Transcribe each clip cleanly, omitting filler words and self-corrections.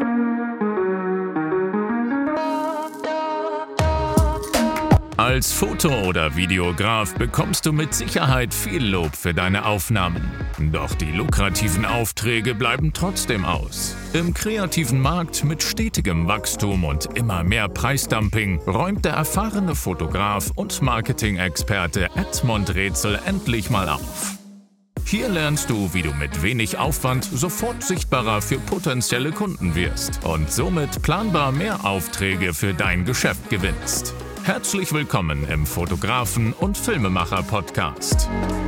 Als Foto- oder Videograf bekommst du mit Sicherheit viel Lob für deine Aufnahmen. Doch die lukrativen Aufträge bleiben trotzdem aus. Im kreativen Markt mit stetigem Wachstum und immer mehr Preisdumping räumt der erfahrene Fotograf und Marketing-Experte Edmund Rätsel endlich mal auf. Hier lernst du, wie du mit wenig Aufwand sofort sichtbarer für potenzielle Kunden wirst und somit planbar mehr Aufträge für dein Geschäft gewinnst. Herzlich willkommen im Fotografen- und Filmemacher-Podcast.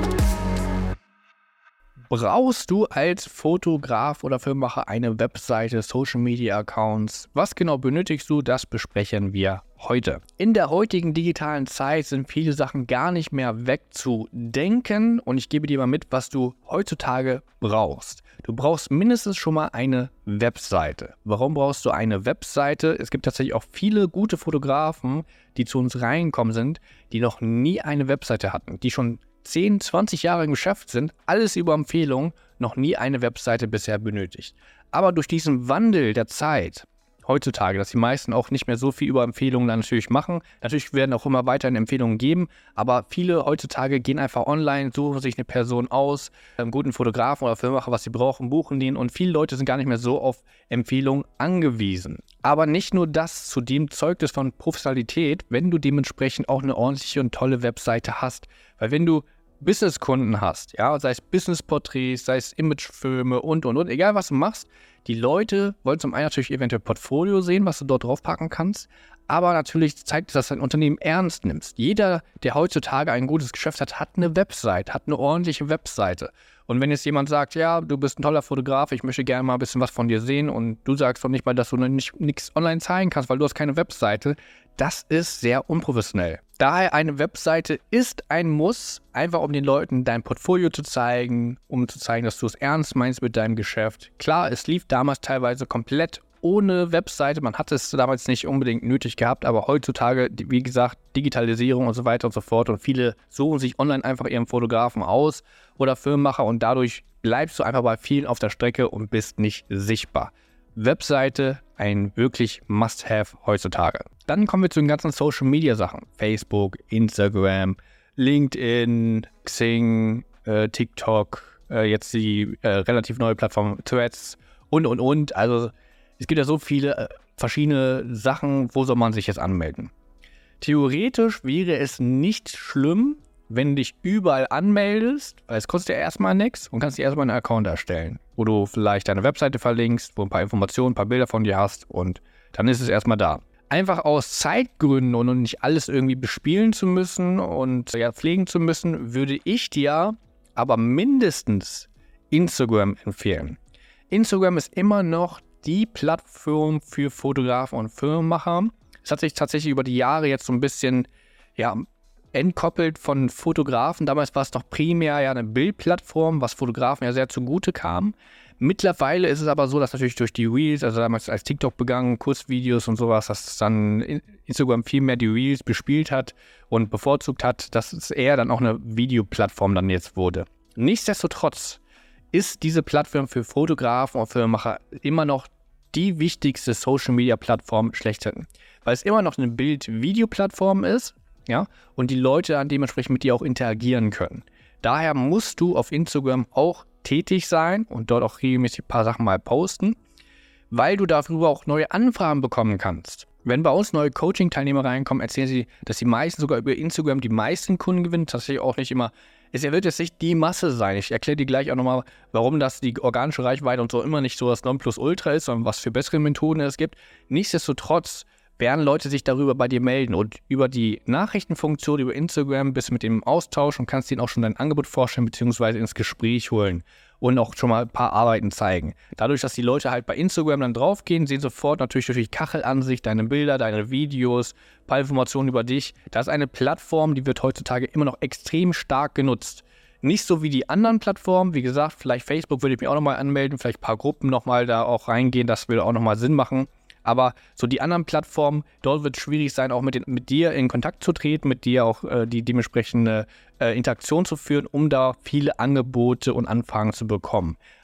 Brauchst du als Fotograf oder Filmemacher eine Webseite, Social-Media-Accounts? Was genau benötigst du? Das besprechen wir heute. In der heutigen digitalen Zeit sind viele Sachen gar nicht mehr wegzudenken und ich gebe dir mal mit, was du heutzutage brauchst. Du brauchst mindestens schon mal eine Webseite. Warum brauchst du eine Webseite? Es gibt tatsächlich auch viele gute Fotografen, die zu uns reingekommen sind, die noch nie eine Webseite hatten, die schon 10, 20 Jahre im Geschäft sind, alles über Empfehlungen, noch nie eine Webseite bisher benötigt. Aber durch diesen Wandel der Zeit heutzutage, dass die meisten auch nicht mehr so viel über Empfehlungen dann natürlich machen. Natürlich werden auch immer weiterhin Empfehlungen geben, aber viele heutzutage gehen einfach online, suchen sich eine Person aus, einen guten Fotografen oder Filmemacher, was sie brauchen, buchen den und viele Leute sind gar nicht mehr so auf Empfehlungen angewiesen. Aber nicht nur das, zudem zeugt es von Professionalität, wenn du dementsprechend auch eine ordentliche und tolle Webseite hast. Weil wenn du Businesskunden hast, ja, sei es Businessporträts, sei es Imagefilme und, egal was du machst, die Leute wollen zum einen natürlich eventuell Portfolio sehen, was du dort draufpacken kannst, aber natürlich zeigt es, dass du dein Unternehmen ernst nimmst. Jeder, der heutzutage ein gutes Geschäft hat, hat eine Website, hat eine ordentliche Webseite. Und wenn jetzt jemand sagt, ja, du bist ein toller Fotograf, ich möchte gerne mal ein bisschen was von dir sehen und du sagst doch nicht mal, dass du nichts online zeigen kannst, weil du hast keine Webseite, das ist sehr unprofessionell. Daher eine Webseite ist ein Muss, einfach um den Leuten dein Portfolio zu zeigen, um zu zeigen, dass du es ernst meinst mit deinem Geschäft. Klar, es lief damals teilweise komplett ohne Webseite, man hat es damals nicht unbedingt nötig gehabt, aber heutzutage, wie gesagt, Digitalisierung und so weiter und so fort und viele suchen sich online einfach ihren Fotografen aus oder Filmemacher und dadurch bleibst du einfach bei vielen auf der Strecke und bist nicht sichtbar. Webseite ein wirklich Must-Have heutzutage. Dann kommen wir zu den ganzen Social-Media-Sachen. Facebook, Instagram, LinkedIn, Xing, TikTok, jetzt die relativ neue Plattform Threads und. Also es gibt ja so viele verschiedene Sachen, wo soll man sich jetzt anmelden? Theoretisch wäre es nicht schlimm, wenn du dich überall anmeldest, weil es kostet ja erstmal nichts und kannst dir erstmal einen Account erstellen, wo du vielleicht deine Webseite verlinkst, wo ein paar Informationen, ein paar Bilder von dir hast und dann ist es erstmal da. Einfach aus Zeitgründen und nicht alles irgendwie bespielen zu müssen und ja, pflegen zu müssen, würde ich dir aber mindestens Instagram empfehlen. Instagram ist immer noch die Plattform für Fotografen und Filmemacher. Es hat sich tatsächlich über die Jahre jetzt so ein bisschen, ja, entkoppelt von Fotografen. Damals war es noch primär ja eine Bildplattform, was Fotografen ja sehr zugute kam. Mittlerweile ist es aber so, dass natürlich durch die Reels, also damals als TikTok begangen, Kurzvideos und sowas, dass dann Instagram viel mehr die Reels bespielt hat und bevorzugt hat, dass es eher dann auch eine Videoplattform dann jetzt wurde. Nichtsdestotrotz ist diese Plattform für Fotografen und Filmemacher immer noch die wichtigste Social-Media-Plattform schlechthin, weil es immer noch eine Bild-Video-Plattform ist. Ja, und die Leute dann dementsprechend mit dir auch interagieren können. Daher musst du auf Instagram auch tätig sein und dort auch regelmäßig ein paar Sachen mal posten, weil du darüber auch neue Anfragen bekommen kannst. Wenn bei uns neue Coaching-Teilnehmer reinkommen, erzählen sie, dass die meisten sogar über Instagram die meisten Kunden gewinnen. Tatsächlich auch nicht immer. Es wird jetzt nicht die Masse sein. Ich erkläre dir gleich auch nochmal, warum das die organische Reichweite und so immer nicht so das Nonplusultra ist, sondern was für bessere Methoden es gibt. Nichtsdestotrotz werden Leute sich darüber bei dir melden und über die Nachrichtenfunktion, über Instagram bist du mit dem im Austausch und kannst ihnen auch schon dein Angebot vorstellen bzw. ins Gespräch holen und auch schon mal ein paar Arbeiten zeigen. Dadurch, dass die Leute halt bei Instagram dann draufgehen, sehen sofort natürlich durch die Kachelansicht deine Bilder, deine Videos, ein paar Informationen über dich. Das ist eine Plattform, die wird heutzutage immer noch extrem stark genutzt. Nicht so wie die anderen Plattformen, wie gesagt, vielleicht Facebook würde ich mich auch nochmal anmelden, vielleicht ein paar Gruppen nochmal da auch reingehen, das würde auch nochmal Sinn machen. Aber so die anderen Plattformen, dort wird es schwierig sein, auch mit dir in Kontakt zu treten, mit dir auch die dementsprechende Interaktion zu führen, um da viele Angebote und Anfragen zu bekommen.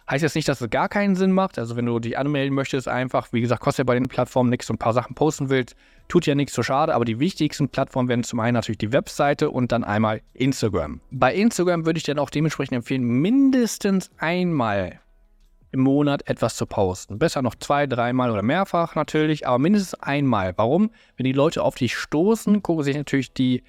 Heißt jetzt nicht, dass es gar keinen Sinn macht. Also wenn du dich anmelden möchtest, einfach, wie gesagt, kostet ja bei den Plattformen nichts und ein paar Sachen posten willst, tut ja nichts so schade. Aber die wichtigsten Plattformen werden zum einen natürlich die Webseite und dann einmal Instagram. Bei Instagram würde ich dann auch dementsprechend empfehlen, mindestens einmal im Monat etwas zu posten. Besser noch 2-, 3-mal oder mehrfach natürlich, aber mindestens einmal. Warum? Wenn die Leute auf dich stoßen, gucken sich natürlich die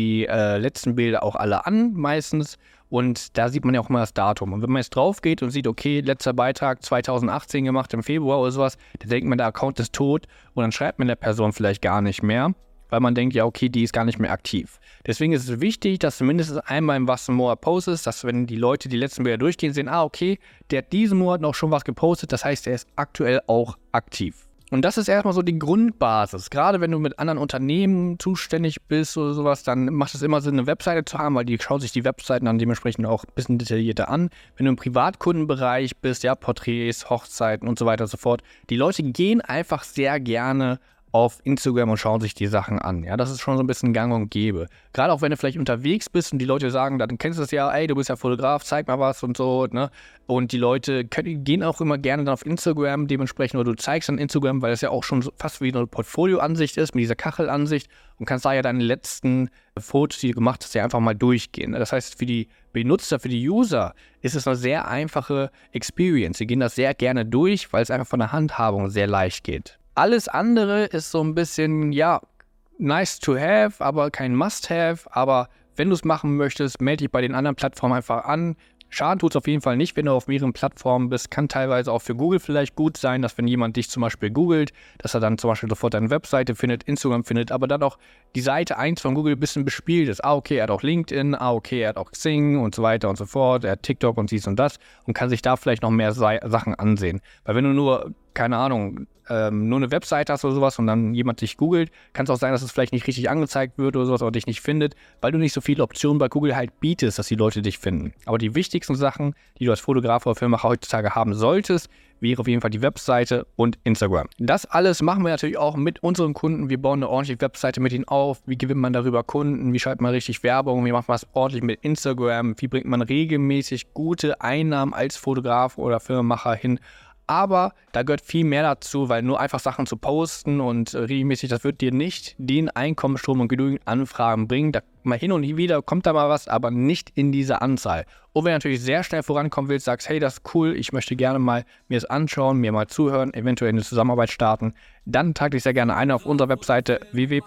letzten Bilder auch alle an meistens und da sieht man ja auch immer das Datum. Und wenn man jetzt drauf geht und sieht, okay, letzter Beitrag 2018 gemacht im Februar oder sowas, dann denkt man, der Account ist tot und dann schreibt man der Person vielleicht gar nicht mehr, weil man denkt, ja okay, die ist gar nicht mehr aktiv. Deswegen ist es wichtig, dass du mindestens einmal im Monat postest, dass wenn die Leute die letzten Bilder durchgehen, sehen, okay, der hat diesen Monat noch schon was gepostet, das heißt, der ist aktuell auch aktiv. Und das ist erstmal so die Grundbasis. Gerade wenn du mit anderen Unternehmen zuständig bist oder sowas, dann macht es immer Sinn, eine Webseite zu haben, weil die schaut sich die Webseiten dann dementsprechend auch ein bisschen detaillierter an. Wenn du im Privatkundenbereich bist, ja, Porträts, Hochzeiten und so weiter und so fort, die Leute gehen einfach sehr gerne auf Instagram und schauen sich die Sachen an. Ja, das ist schon so ein bisschen gang und gäbe. Gerade auch wenn du vielleicht unterwegs bist und die Leute sagen, dann kennst du das ja, ey, du bist ja Fotograf, zeig mal was und so, ne? Und die Leute gehen auch immer gerne dann auf Instagram dementsprechend, oder du zeigst dann Instagram, weil das ja auch schon so fast wie eine Portfolioansicht ist, mit dieser Kachelansicht und kannst da ja deine letzten Fotos, die du gemacht hast, ja einfach mal durchgehen. Das heißt, für die Benutzer, für die User ist es eine sehr einfache Experience. Sie gehen das sehr gerne durch, weil es einfach von der Handhabung sehr leicht geht. Alles andere ist so ein bisschen, ja, nice to have, aber kein must-have. Aber wenn du es machen möchtest, melde dich bei den anderen Plattformen einfach an. Schaden tut es auf jeden Fall nicht, wenn du auf mehreren Plattformen bist. Kann teilweise auch für Google vielleicht gut sein, dass wenn jemand dich zum Beispiel googelt, dass er dann zum Beispiel sofort deine Webseite findet, Instagram findet, aber dann auch die Seite 1 von Google ein bisschen bespielt ist. Okay, er hat auch LinkedIn, okay, er hat auch Xing und so weiter und so fort, er hat TikTok und dies und das und kann sich da vielleicht noch mehr Sachen ansehen. Weil wenn du nur, keine Ahnung, nur eine Webseite hast oder sowas und dann jemand dich googelt, kann es auch sein, dass es vielleicht nicht richtig angezeigt wird oder sowas oder dich nicht findet, weil du nicht so viele Optionen bei Google halt bietest, dass die Leute dich finden. Aber die wichtigsten Sachen, die du als Fotograf oder Filmemacher heutzutage haben solltest, wäre auf jeden Fall die Webseite und Instagram. Das alles machen wir natürlich auch mit unseren Kunden. Wir bauen eine ordentliche Webseite mit ihnen auf. Wie gewinnt man darüber Kunden? Wie schreibt man richtig Werbung? Wie macht man es ordentlich mit Instagram? Wie bringt man regelmäßig gute Einnahmen als Fotograf oder Filmemacher hin? Aber da gehört viel mehr dazu, weil nur einfach Sachen zu posten und regelmäßig, das wird dir nicht den Einkommensstrom und genügend Anfragen bringen. Da mal hin und wieder kommt da mal was, aber nicht in dieser Anzahl. Und wenn du natürlich sehr schnell vorankommen willst, sagst, hey, das ist cool, ich möchte gerne mal mir das anschauen, mir mal zuhören, eventuell eine Zusammenarbeit starten, dann trag dich sehr gerne ein auf unserer Webseite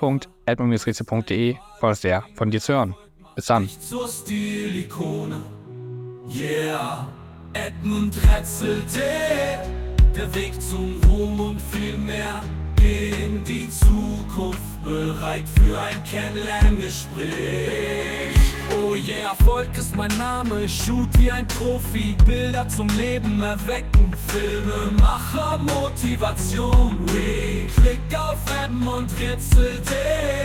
www.edmund-rätsel.de. Freue mich sehr, von dir zu hören. Bis dann. Edmund Rätsel, der Weg zum Ruhm und viel mehr in die Zukunft, bereit für ein Kennenlerngespräch. Oh yeah, Erfolg ist mein Name, ich shoot wie ein Profi, Bilder zum Leben erwecken, Filmemacher, Motivation, klick auf Edmund Rätsel.